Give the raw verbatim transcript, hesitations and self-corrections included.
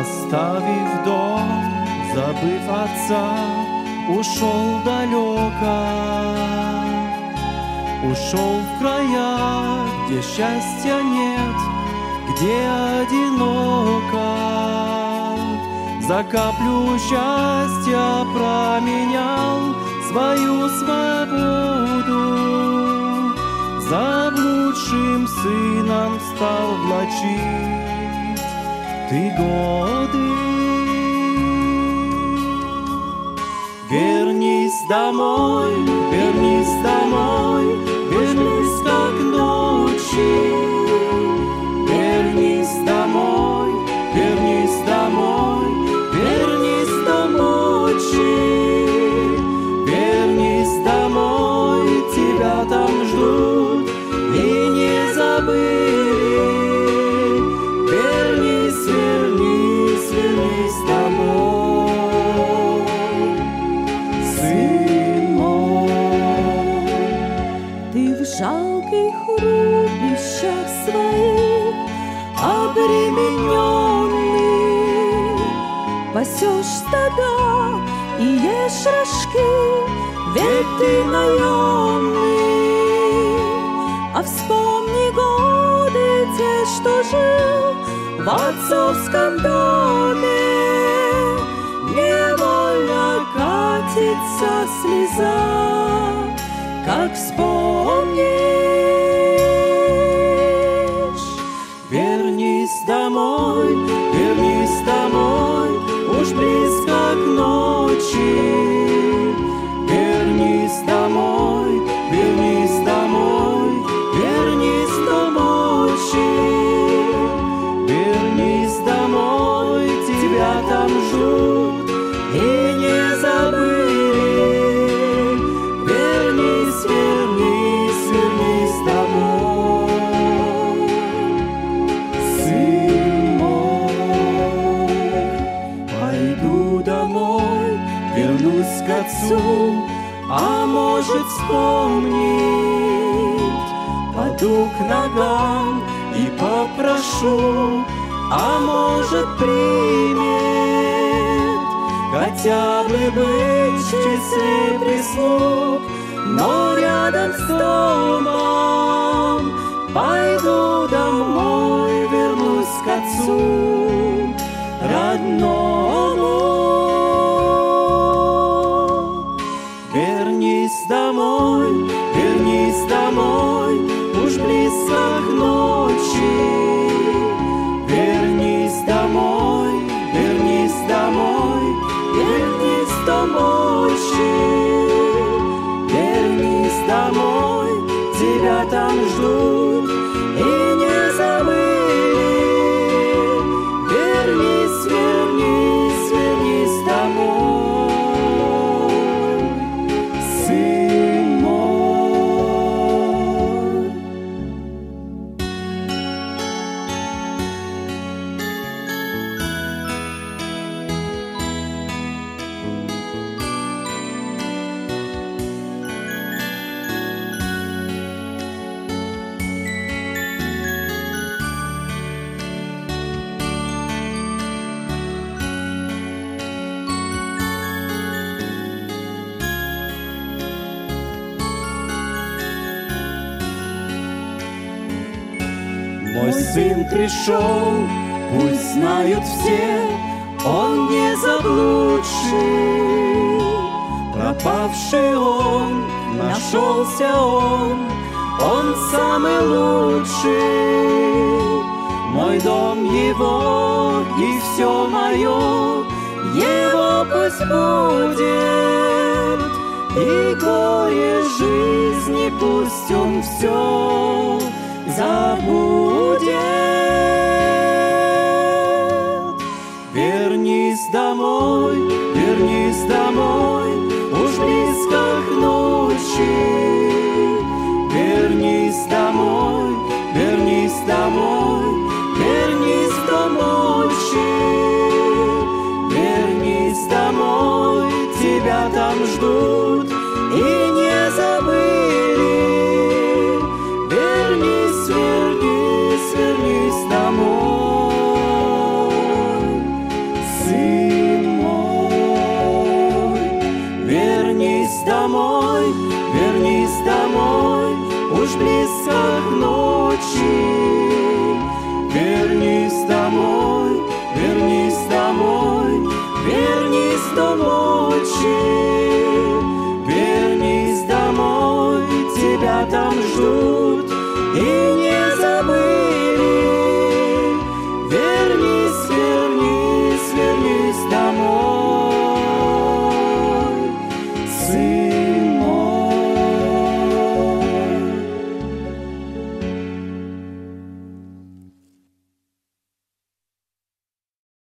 Оставив дом, забыв отца, ушел далеко. Ушел в края, где счастья нет, где одиноко. За каплю счастья променял свою свободу. Заблудшим сыном стал влачить ты годы. Вернись домой, вернись домой, вернись как ночи. Вернись домой, вернись домой, вернись до ночи. Вернись домой, тебя там ждут и не забыли. Вернись, вернись, вернись домой, сын мой. Ты в жалких рубищах своих обремененный пасешь стада и ешь рожки, ведь ты наемный. А вспомни годы те, что жил в отцовском доме. Невольно катится слеза, как вспомнишь. Вернись домой, вернись домой, уж близко к ночи. Вернись домой, вернись домой, вернись до ночи. Вернись домой, тебя там ждут и не забыли. Вернись, вернись, вернись домой, сын мой. Пойду домой, вернусь к отцу, а может вспомнить. Паду к ногам и попрошу, а может примет. Хотя бы быть в числе прислуг, но рядом с домом. Пойду домой, вернусь к отцу родному. Вернись домой, вернись домой, уж близко к ночи. Вернись домой, вернись домой, вернись до ночи. Вернись домой, тебя там ждут и не забыли. Вернись, вернись, вернись домой, сын мой. Мой сын пришел, пусть знают все, он не заблудший. Пропавший он, нашелся он, он самый лучший. Мой дом его и все мое, его пусть будет. И горе жизни пусть он все забудет. Вернись домой, вернись домой, уж близко к ночи. Вернись домой, вернись домой, вернись до ночи. Вернись домой, тебя там ждут